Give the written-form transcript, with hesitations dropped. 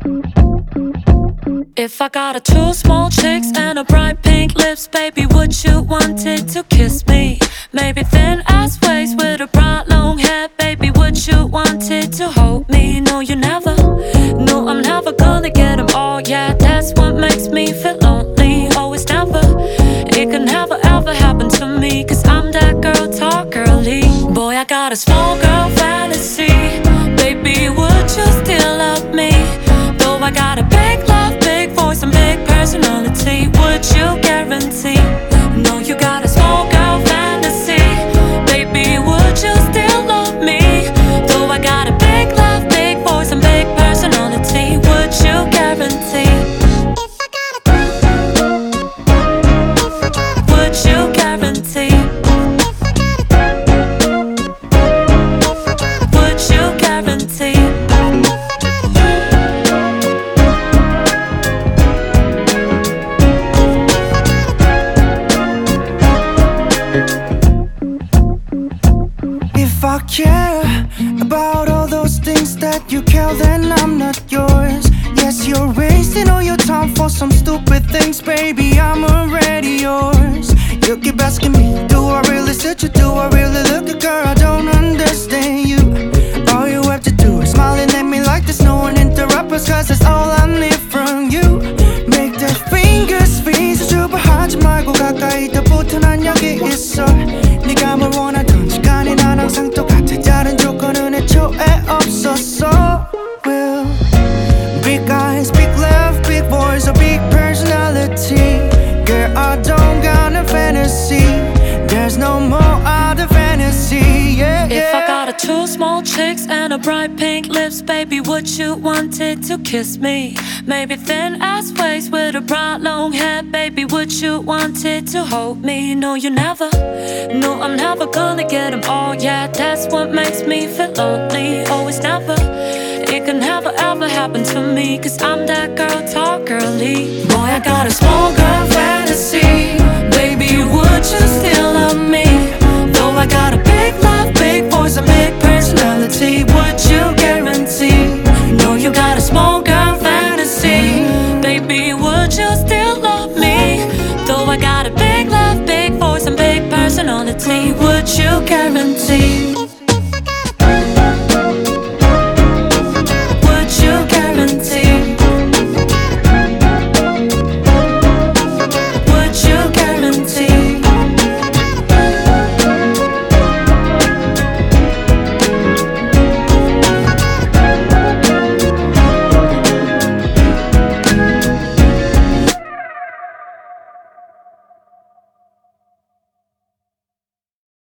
If I got a two small chicks and a bright pink lips, baby, would you want it to kiss me? Maybe thin ass waist with a bright long hair, baby, would you want it to hold me? No, you never. No, I'm never gonna get them all. Yeah, that's what makes me feel lonely. Always never. It can never ever happen to me, cause I'm that girl, talk girly. Boy, I got a small girl fantasy. Baby, would you still love me? Though I got a big love, big voice and big personality, would you guarantee? No, you got a small girl fantasy. Baby, would you still love me? Though I got a big love, big voice and big personality, would you guarantee? Would you guarantee? Would you guarantee? If I care about all those things that you care, then I'm not yours. Yes, you're wasting all your time for some stupid things, baby, I'm already yours. You keep asking me, do I really suit you? Do I really look good, girl? I don't understand you. All you have to do is smiling at me like there's no one interrupt us, cause that's all I need from you. Make the fingers freeze, 주부하지 말고 가까이 더 붙어 난 여기 있어. 네가 뭘 원하던 시간이 난 항상 똑같아. 다른 조건은 애초에 없었어. Well, big eyes, big laugh, big voice, a big personality. Girl, I don't got a fantasy. There's no more other fantasy, yeah, yeah. If I got a two small chicks and a bright pink lips, baby, would you want it to kiss me? Maybe thin ass waist with a bright long hair, baby, would you want it to hold me? No, you never. No, I'm never gonna get them all. Yeah, that's what makes me feel lonely. Always never. It can never ever happen to me, cause I'm that girl, talk girly. Boy, I got a small girl fantasy. Baby, would you still love me? Though I got a big love, big voice, a big personality, would you guarantee? No, you got a small girl fantasy. Baby, would you still love me? Though I got a big love, big voice and big personality, would you guarantee?